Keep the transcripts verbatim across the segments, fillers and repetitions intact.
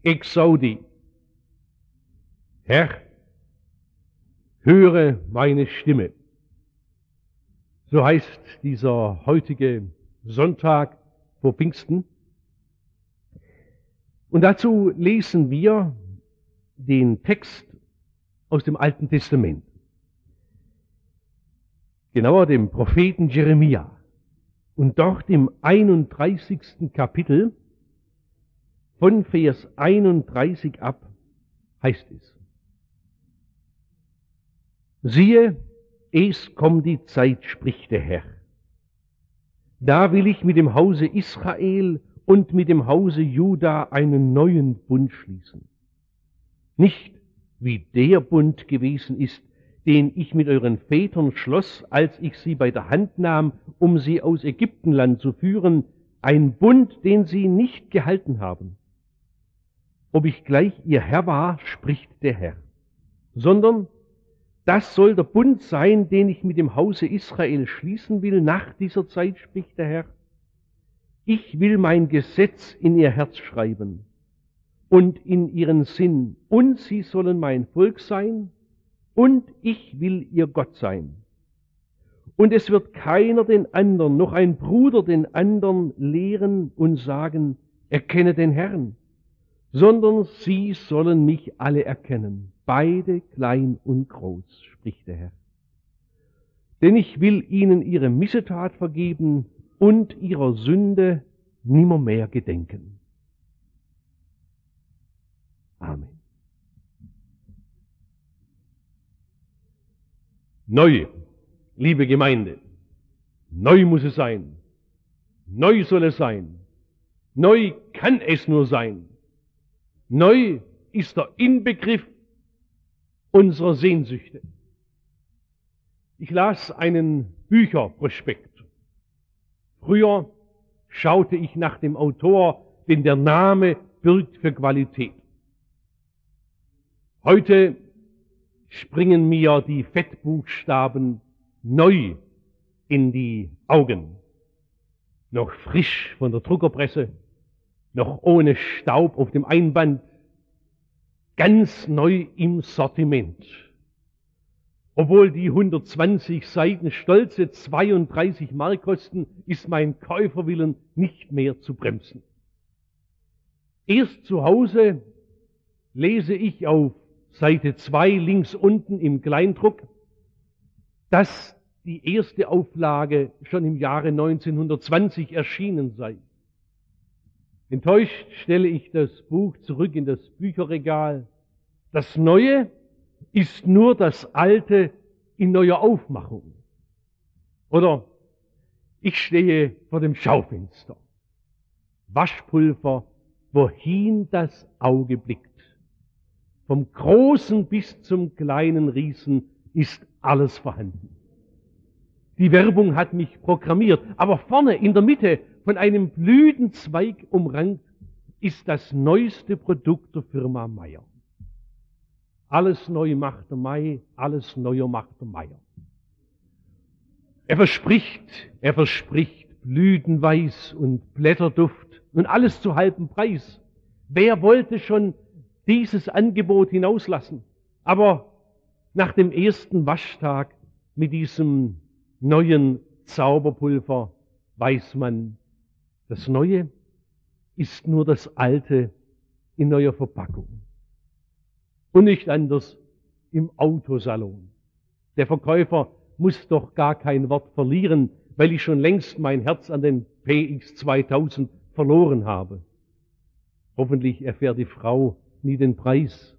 Exaudi. Herr, höre meine Stimme. So heißt dieser heutige Sonntag vor Pfingsten. Und dazu lesen wir den Text aus dem Alten Testament. Genauer dem Propheten Jeremia. Und dort im einunddreißigsten Kapitel von Vers einunddreißig ab heißt es: Siehe, es kommt die Zeit, spricht der Herr. Da will ich mit dem Hause Israel und mit dem Hause Juda einen neuen Bund schließen. Nicht wie der Bund gewesen ist, den ich mit euren Vätern schloss, als ich sie bei der Hand nahm, um sie aus Ägyptenland zu führen, ein Bund, den sie nicht gehalten haben. Ob ich gleich ihr Herr war, spricht der Herr, sondern das soll der Bund sein, den ich mit dem Hause Israel schließen will nach dieser Zeit, spricht der Herr. Ich will mein Gesetz in ihr Herz schreiben und in ihren Sinn, und sie sollen mein Volk sein, und ich will ihr Gott sein. Und es wird keiner den anderen, noch ein Bruder den anderen lehren und sagen, erkenne den Herrn, sondern sie sollen mich alle erkennen, beide klein und groß, spricht der Herr. Denn ich will ihnen ihre Missetat vergeben und ihrer Sünde nimmermehr gedenken. Amen. Neu, liebe Gemeinde, neu muss es sein, neu soll es sein, neu kann es nur sein, neu ist der Inbegriff unserer Sehnsüchte. Ich las einen Bücherprospekt. Früher schaute ich nach dem Autor, denn der Name birgt für Qualität. Heute springen mir die Fettbuchstaben neu in die Augen. Noch frisch von der Druckerpresse, noch ohne Staub auf dem Einband, ganz neu im Sortiment. Obwohl die hundertzwanzig Seiten stolze zweiunddreißig Mark kosten, ist mein Käuferwillen nicht mehr zu bremsen. Erst zu Hause lese ich auf Seite zwei links unten im Kleindruck, dass die erste Auflage schon im Jahre neunzehnhundertzwanzig erschienen sei. Enttäuscht stelle ich das Buch zurück in das Bücherregal. Das Neue ist nur das Alte in neuer Aufmachung. Oder ich stehe vor dem Schaufenster. Waschpulver, wohin das Auge blickt. Vom Großen bis zum kleinen Riesen ist alles vorhanden. Die Werbung hat mich programmiert, aber vorne in der Mitte von einem Blütenzweig umrankt ist das neueste Produkt der Firma Meier. Alles neu macht der Mai, alles neuer macht der Meier. Er verspricht, er verspricht Blütenweiß und Blätterduft und alles zu halbem Preis. Wer wollte schon dieses Angebot hinauslassen? Aber nach dem ersten Waschtag mit diesem neuen Zauberpulver weiß man, das Neue ist nur das Alte in neuer Verpackung. Und nicht anders im Autosalon. Der Verkäufer muss doch gar kein Wort verlieren, weil ich schon längst mein Herz an den P X zweitausend verloren habe. Hoffentlich erfährt die Frau nie den Preis.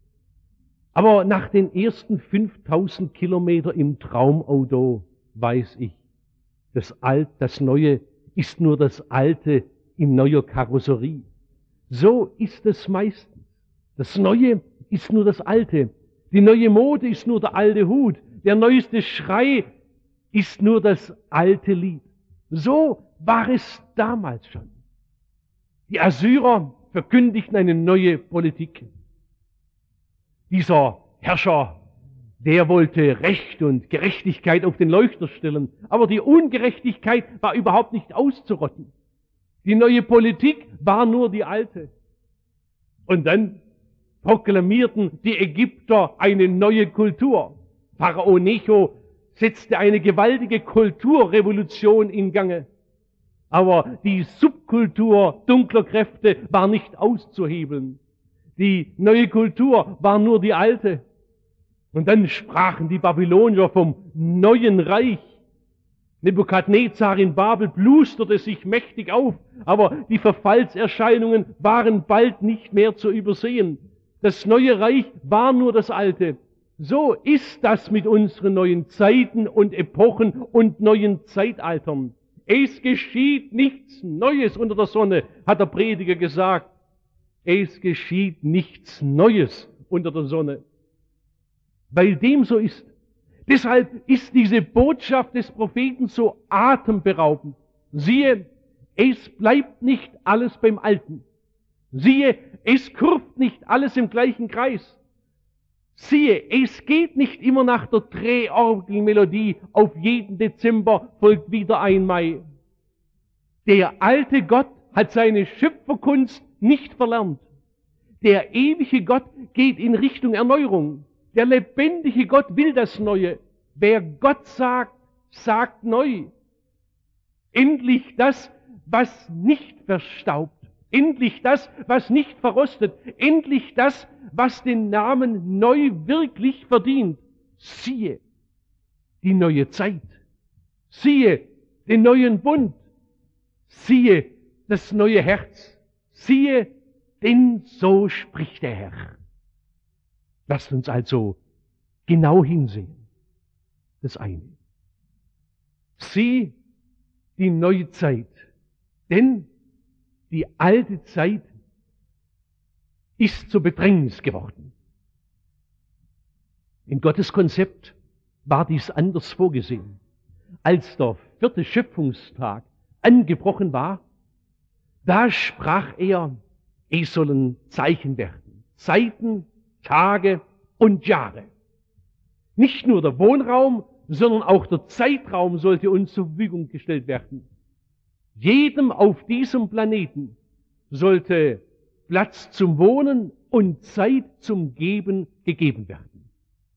Aber nach den ersten fünftausend Kilometer im Traumauto weiß ich, das Alt, das Neue ist nur das Alte in neuer Karosserie. So ist es meistens. Das Neue ist nur das Alte. Die neue Mode ist nur der alte Hut. Der neueste Schrei ist nur das alte Lied. So war es damals schon. Die Assyrer verkündigten eine neue Politik. Dieser Herrscher, der wollte Recht und Gerechtigkeit auf den Leuchter stellen, aber die Ungerechtigkeit war überhaupt nicht auszurotten. Die neue Politik war nur die alte. Und dann proklamierten die Ägypter eine neue Kultur. Pharao Necho setzte eine gewaltige Kulturrevolution in Gange. Aber die Subkultur dunkler Kräfte war nicht auszuhebeln. Die neue Kultur war nur die alte. Und dann sprachen die Babylonier vom neuen Reich. Nebukadnezar in Babel blusterte sich mächtig auf, aber die Verfallserscheinungen waren bald nicht mehr zu übersehen. Das neue Reich war nur das alte. So ist das mit unseren neuen Zeiten und Epochen und neuen Zeitaltern. Es geschieht nichts Neues unter der Sonne, hat der Prediger gesagt. Es geschieht nichts Neues unter der Sonne. Weil dem so ist. Deshalb ist diese Botschaft des Propheten so atemberaubend. Siehe, es bleibt nicht alles beim Alten. Siehe, es kurft nicht alles im gleichen Kreis. Siehe, es geht nicht immer nach der Drehorgelmelodie, auf jeden Dezember folgt wieder ein Mai. Der alte Gott hat seine Schöpferkunst nicht verlernt. Der ewige Gott geht in Richtung Erneuerung. Der lebendige Gott will das Neue. Wer Gott sagt, sagt neu. Endlich das, was nicht verstaubt. Endlich das, was nicht verrostet. Endlich das, was den Namen neu wirklich verdient. Siehe die neue Zeit. Siehe den neuen Bund. Siehe das neue Herz. Siehe, denn so spricht der Herr. Lasst uns also genau hinsehen. Das eine. Sieh die neue Zeit. Denn die alte Zeit ist zur Bedrängnis geworden. In Gottes Konzept war dies anders vorgesehen. Als der vierte Schöpfungstag angebrochen war, da sprach er, es sollen Zeichen werden. Zeiten, Tage und Jahre. Nicht nur der Wohnraum, sondern auch der Zeitraum sollte uns zur Verfügung gestellt werden. Jedem auf diesem Planeten sollte Platz zum Wohnen und Zeit zum Geben gegeben werden.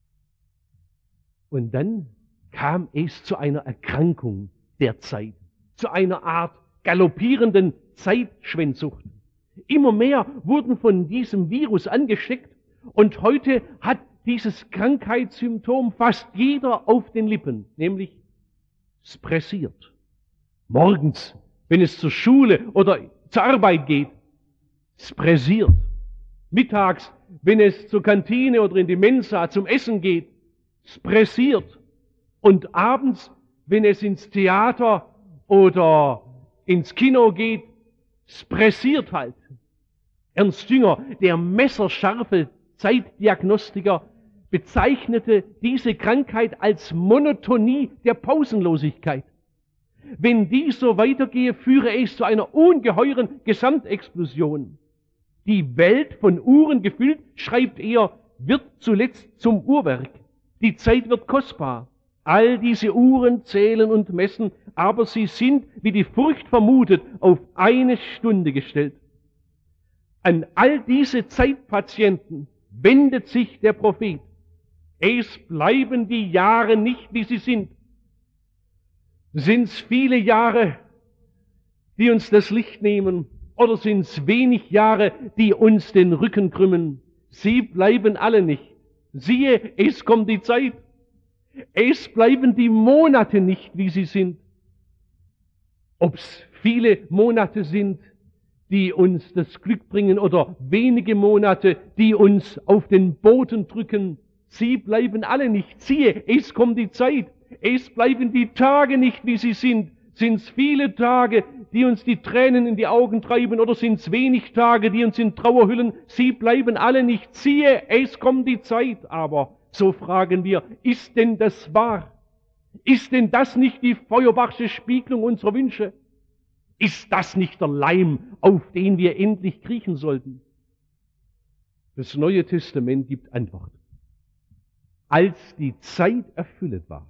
Und dann kam es zu einer Erkrankung der Zeit, zu einer Art galoppierenden Zeitschwendsucht. Immer mehr wurden von diesem Virus angesteckt und heute hat dieses Krankheitssymptom fast jeder auf den Lippen, nämlich es pressiert. Morgens, wenn es zur Schule oder zur Arbeit geht, es pressiert. Mittags, wenn es zur Kantine oder in die Mensa zum Essen geht, es pressiert. Und abends, wenn es ins Theater oder ins Kino geht, es pressiert halt. Ernst Jünger, der messerscharfe Zeitdiagnostiker, bezeichnete diese Krankheit als Monotonie der Pausenlosigkeit. Wenn dies so weitergehe, führe es zu einer ungeheuren Gesamtexplosion. Die Welt von Uhren gefüllt, schreibt er, wird zuletzt zum Uhrwerk. Die Zeit wird kostbar. All diese Uhren zählen und messen, aber sie sind, wie die Furcht vermutet, auf eine Stunde gestellt. An all diese Zeitpatienten wendet sich der Prophet. Es bleiben die Jahre nicht, wie sie sind. Sind es viele Jahre, die uns das Licht nehmen, oder sind es wenig Jahre, die uns den Rücken krümmen? Sie bleiben alle nicht. Siehe, es kommt die Zeit. Es bleiben die Monate nicht, wie sie sind. Ob es viele Monate sind, die uns das Glück bringen, oder wenige Monate, die uns auf den Boden drücken, sie bleiben alle nicht. Siehe, es kommt die Zeit. Es bleiben die Tage nicht, wie sie sind. Sind es viele Tage, die uns die Tränen in die Augen treiben, oder sind es wenig Tage, die uns in Trauer hüllen? Sie bleiben alle nicht. Siehe, es kommt die Zeit. Aber, so fragen wir, ist denn das wahr? Ist denn das nicht die Feuerbachsche Spiegelung unserer Wünsche? Ist das nicht der Leim, auf den wir endlich kriechen sollten? Das Neue Testament gibt Antwort. Als die Zeit erfüllt war,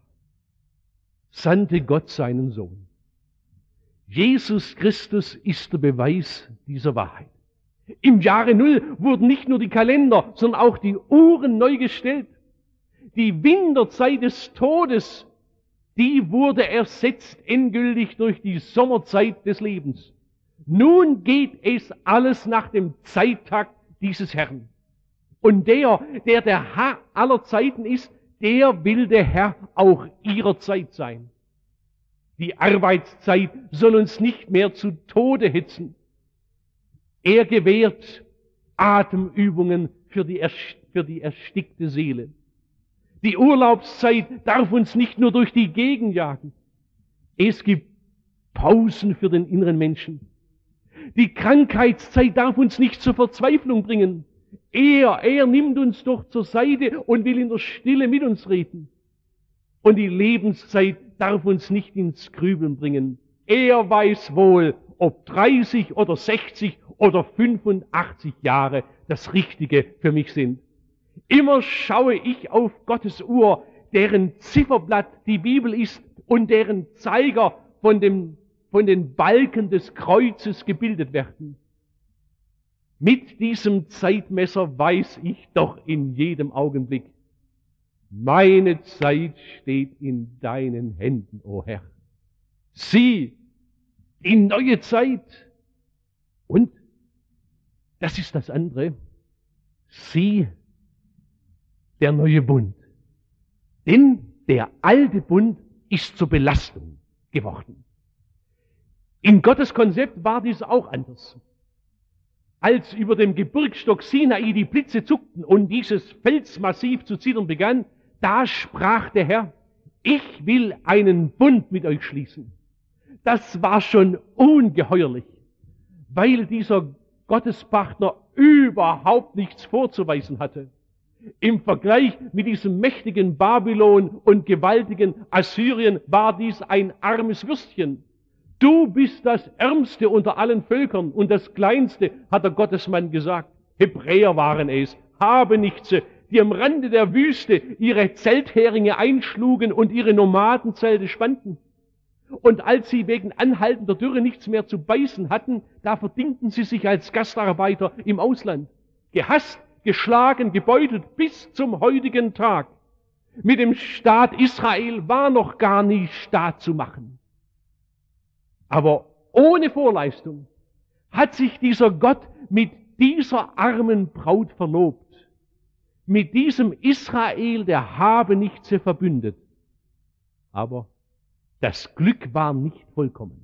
sandte Gott seinen Sohn. Jesus Christus ist der Beweis dieser Wahrheit. Im Jahre Null wurden nicht nur die Kalender, sondern auch die Uhren neu gestellt. Die Winterzeit des Todes, die wurde ersetzt endgültig durch die Sommerzeit des Lebens. Nun geht es alles nach dem Zeittakt dieses Herrn. Und der, der der Herr aller Zeiten ist, der will der Herr auch ihrer Zeit sein. Die Arbeitszeit soll uns nicht mehr zu Tode hetzen. Er gewährt Atemübungen für die, für die erstickte Seele. Die Urlaubszeit darf uns nicht nur durch die Gegend jagen. Es gibt Pausen für den inneren Menschen. Die Krankheitszeit darf uns nicht zur Verzweiflung bringen. Er, er nimmt uns doch zur Seite und will in der Stille mit uns reden. Und die Lebenszeit darf uns nicht ins Grübeln bringen. Er weiß wohl, ob dreißig oder sechzig oder fünfundachtzig Jahre das Richtige für mich sind. Immer schaue ich auf Gottes Uhr, deren Zifferblatt die Bibel ist und deren Zeiger von, dem, von den Balken des Kreuzes gebildet werden. Mit diesem Zeitmesser weiß ich doch in jedem Augenblick, meine Zeit steht in deinen Händen, o Herr. Sieh, die neue Zeit. Und, das ist das andere, sieh, der neue Bund. Denn der alte Bund ist zur Belastung geworden. In Gottes Konzept war dies auch anders. Als über dem Gebirgsstock Sinai die Blitze zuckten und dieses Felsmassiv zu zittern begann, da sprach der Herr, ich will einen Bund mit euch schließen. Das war schon ungeheuerlich, weil dieser Gottespartner überhaupt nichts vorzuweisen hatte. Im Vergleich mit diesem mächtigen Babylon und gewaltigen Assyrien war dies ein armes Würstchen. Du bist das Ärmste unter allen Völkern und das Kleinste, hat der Gottesmann gesagt. Hebräer waren es, Habenichtse, die am Rande der Wüste ihre Zeltheringe einschlugen und ihre Nomadenzelte spannten. Und als sie wegen anhaltender Dürre nichts mehr zu beißen hatten, da verdingten sie sich als Gastarbeiter im Ausland. Gehasst, geschlagen, gebeutelt bis zum heutigen Tag. Mit dem Staat Israel war noch gar nie Staat zu machen. Aber ohne Vorleistung hat sich dieser Gott mit dieser armen Braut verlobt. Mit diesem Israel der Habenichtse verbündet. Aber das Glück war nicht vollkommen.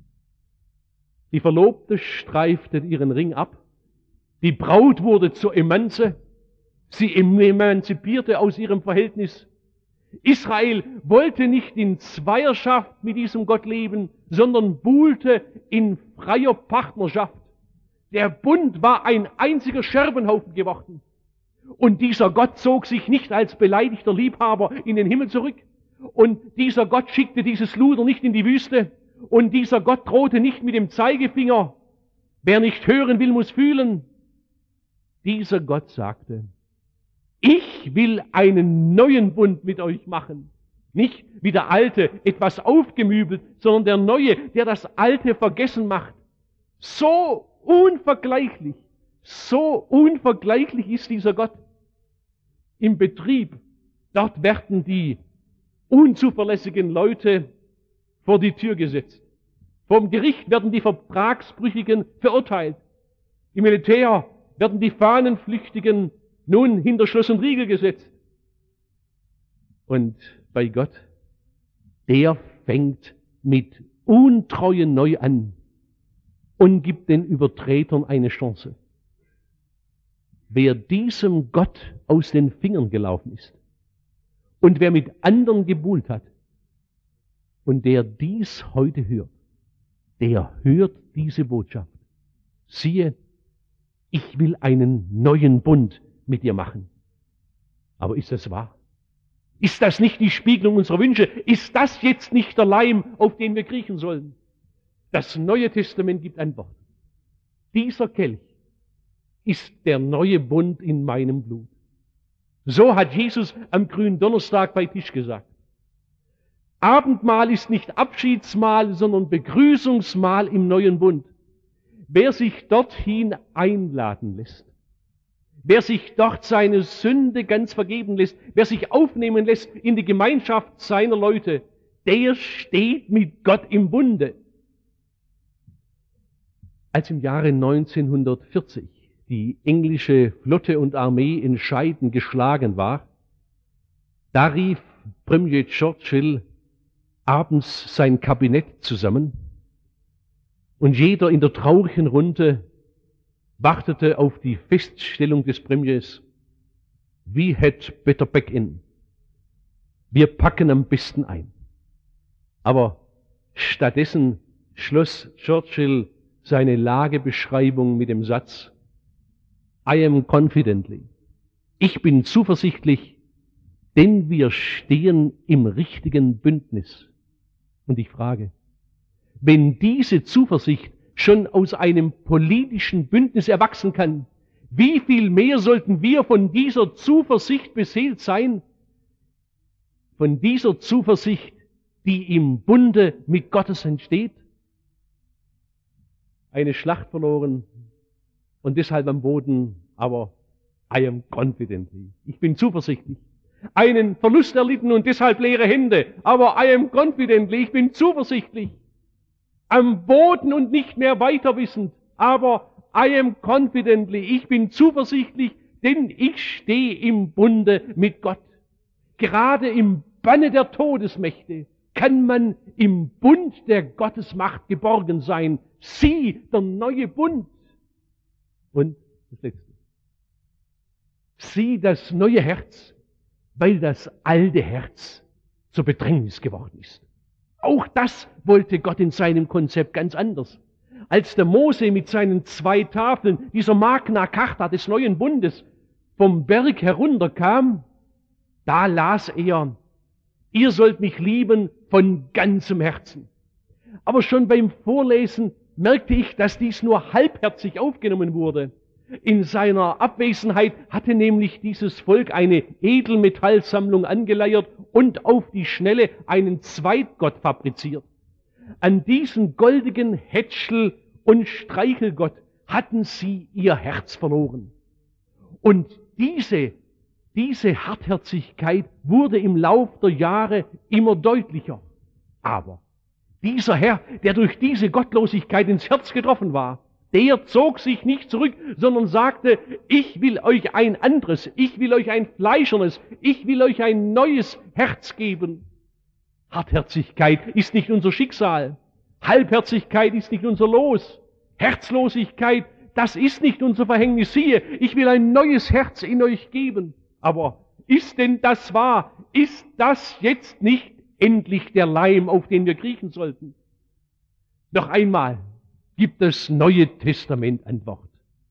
Die Verlobte streifte ihren Ring ab. Die Braut wurde zur Emanze. Sie emanzipierte aus ihrem Verhältnis. Israel wollte nicht in Zweierschaft mit diesem Gott leben, sondern buhlte in freier Partnerschaft. Der Bund war ein einziger Scherbenhaufen geworden. Und dieser Gott zog sich nicht als beleidigter Liebhaber in den Himmel zurück. Und dieser Gott schickte dieses Luder nicht in die Wüste. Und dieser Gott drohte nicht mit dem Zeigefinger. Wer nicht hören will, muss fühlen. Dieser Gott sagte, ich will einen neuen Bund mit euch machen. Nicht wie der alte, etwas aufgemübelt, sondern der neue, der das alte vergessen macht. So unvergleichlich, so unvergleichlich ist dieser Gott. Im Betrieb, dort werden die unzuverlässigen Leute vor die Tür gesetzt. Vom Gericht werden die Vertragsbrüchigen verurteilt. Im Militär werden die Fahnenflüchtigen nun hinter Schloss und Riegel gesetzt. Und bei Gott, der fängt mit Untreue neu an und gibt den Übertretern eine Chance. Wer diesem Gott aus den Fingern gelaufen ist und wer mit anderen gebuhlt hat und der dies heute hört, der hört diese Botschaft. Siehe, ich will einen neuen Bund mit dir machen. Aber ist das wahr? Ist das nicht die Spiegelung unserer Wünsche? Ist das jetzt nicht der Leim, auf den wir kriechen sollen? Das Neue Testament gibt Antwort. Dieser Kelch ist der neue Bund in meinem Blut. So hat Jesus am grünen Donnerstag bei Tisch gesagt. Abendmahl ist nicht Abschiedsmahl, sondern Begrüßungsmahl im neuen Bund. Wer sich dorthin einladen lässt, wer sich dort seine Sünde ganz vergeben lässt, wer sich aufnehmen lässt in die Gemeinschaft seiner Leute, der steht mit Gott im Bunde. Als im Jahre neunzehnhundertvierzig die englische Flotte und Armee in Scheiden geschlagen war, da rief Premier Churchill abends sein Kabinett zusammen und jeder in der traurigen Runde wartete auf die Feststellung des Premiers: We had better back in. Wir packen am besten ein. Aber stattdessen schloss Churchill seine Lagebeschreibung mit dem Satz: I am confidently. Ich bin zuversichtlich, denn wir stehen im richtigen Bündnis. Und ich frage, wenn diese Zuversicht schon aus einem politischen Bündnis erwachsen kann, wie viel mehr sollten wir von dieser Zuversicht beseelt sein, von dieser Zuversicht, die im Bunde mit Gottes entsteht? Eine Schlacht verloren und deshalb am Boden, aber I am confidently. Ich bin zuversichtlich. Einen Verlust erlitten und deshalb leere Hände, aber I am confidently. Ich bin zuversichtlich. Am Boden und nicht mehr weiter wissend, aber I am confidently. Ich bin zuversichtlich, denn ich stehe im Bunde mit Gott. Gerade im Banne der Todesmächte kann man im Bund der Gottesmacht geborgen sein. Sie, der neue Bund. Und das Letzte. Sie, das neue Herz, weil das alte Herz zur Bedrängnis geworden ist. Auch das wollte Gott in seinem Konzept ganz anders. Als der Mose mit seinen zwei Tafeln, dieser Magna Carta des neuen Bundes, vom Berg herunterkam, da las er: Ihr sollt mich lieben von ganzem Herzen. Aber schon beim Vorlesen merkte ich, dass dies nur halbherzig aufgenommen wurde. In seiner Abwesenheit hatte nämlich dieses Volk eine Edelmetallsammlung angeleiert und auf die Schnelle einen Zweitgott fabriziert. An diesen goldigen Hätschel- und Streichelgott hatten sie ihr Herz verloren. Und diese, diese Hartherzigkeit wurde im Lauf der Jahre immer deutlicher. Aber dieser Herr, der durch diese Gottlosigkeit ins Herz getroffen war, der zog sich nicht zurück, sondern sagte: Ich will euch ein anderes, ich will euch ein fleischernes, ich will euch ein neues Herz geben. Hartherzigkeit ist nicht unser Schicksal. Halbherzigkeit ist nicht unser Los. Herzlosigkeit, das ist nicht unser Verhängnis. Siehe, ich will ein neues Herz in euch geben. Aber ist denn das wahr? Ist das jetzt nicht endlich der Leim, auf den wir kriechen sollten? Noch einmal gibt das Neue Testament Antwort.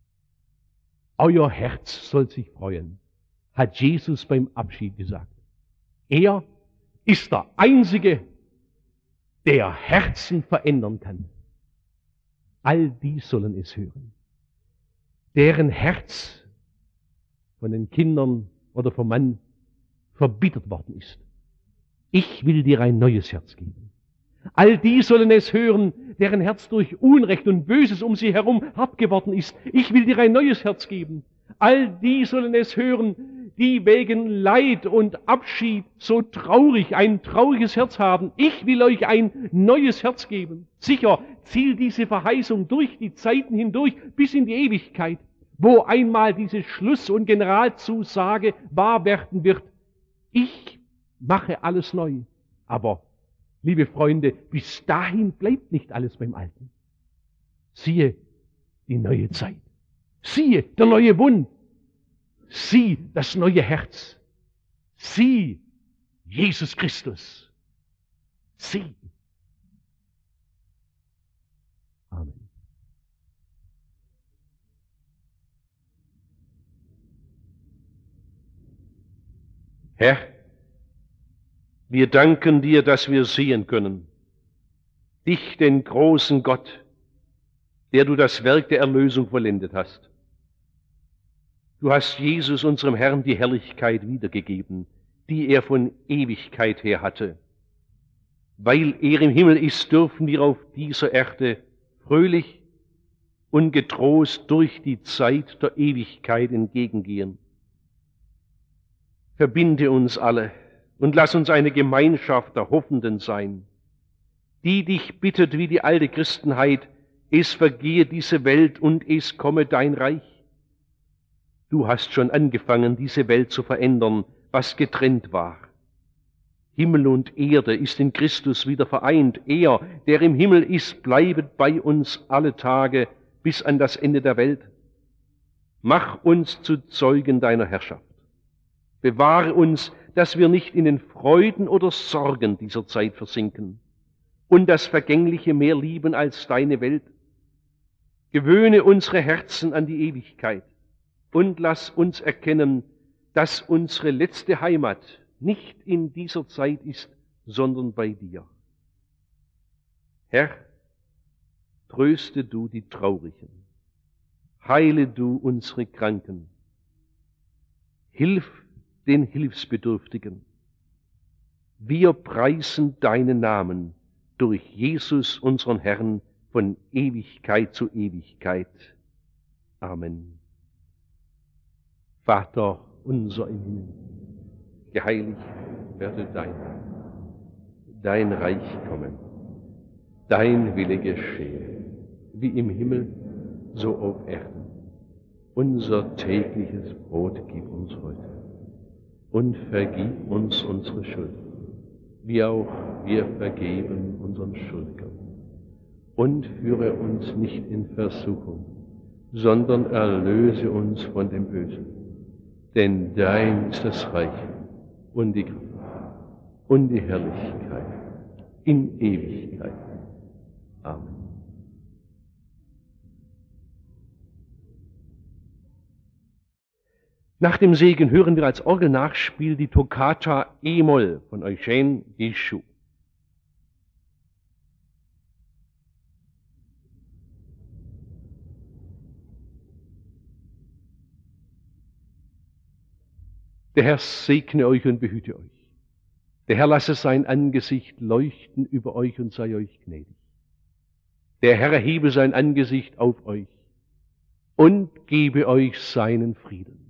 Euer Herz soll sich freuen, hat Jesus beim Abschied gesagt. Er ist der Einzige, der Herzen verändern kann. All die sollen es hören, deren Herz von den Kindern oder vom Mann verbittert worden ist. Ich will dir ein neues Herz geben. All die sollen es hören, deren Herz durch Unrecht und Böses um sie herum hart geworden ist. Ich will dir ein neues Herz geben. All die sollen es hören, die wegen Leid und Abschied so traurig ein trauriges Herz haben. Ich will euch ein neues Herz geben. Sicher zielt diese Verheißung durch die Zeiten hindurch bis in die Ewigkeit, wo einmal diese Schluss- und Generalzusage wahr werden wird. Ich mache alles neu. Aber, liebe Freunde, bis dahin bleibt nicht alles beim Alten. Siehe die neue Zeit. Siehe der neue Bund. Sieh das neue Herz. Sieh Jesus Christus. Sieh. Amen. Herr, wir danken dir, dass wir sehen können. Dich, den großen Gott, der du das Werk der Erlösung vollendet hast. Du hast Jesus, unserem Herrn, die Herrlichkeit wiedergegeben, die er von Ewigkeit her hatte. Weil er im Himmel ist, dürfen wir auf dieser Erde fröhlich und getrost durch die Zeit der Ewigkeit entgegengehen. Verbinde uns alle und lass uns eine Gemeinschaft der Hoffenden sein, die dich bittet wie die alte Christenheit, es vergehe diese Welt und es komme dein Reich. Du hast schon angefangen, diese Welt zu verändern, was getrennt war. Himmel und Erde ist in Christus wieder vereint. Er, der im Himmel ist, bleibet bei uns alle Tage bis an das Ende der Welt. Mach uns zu Zeugen deiner Herrschaft. Bewahre uns, dass wir nicht in den Freuden oder Sorgen dieser Zeit versinken und das Vergängliche mehr lieben als deine Welt. Gewöhne unsere Herzen an die Ewigkeit und lass uns erkennen, dass unsere letzte Heimat nicht in dieser Zeit ist, sondern bei dir. Herr, tröste du die Traurigen, heile du unsere Kranken, hilf den Hilfsbedürftigen. Wir preisen deinen Namen durch Jesus, unseren Herrn, von Ewigkeit zu Ewigkeit. Amen. Vater unser im Himmel, geheiligt werde dein Name, dein Reich komme, dein Wille geschehe, wie im Himmel, so auf Erden. Unser tägliches Brot gib uns heute und vergib uns unsere Schuld, wie auch wir vergeben unseren Schuldigern. Und führe uns nicht in Versuchung, sondern erlöse uns von dem Bösen. Denn dein ist das Reich und die Kraft und die Herrlichkeit in Ewigkeit. Amen. Nach dem Segen hören wir als Orgelnachspiel die Toccata E-Moll von Eugène Guichou. Der Herr segne euch und behüte euch. Der Herr lasse sein Angesicht leuchten über euch und sei euch gnädig. Der Herr erhebe sein Angesicht auf euch und gebe euch seinen Frieden.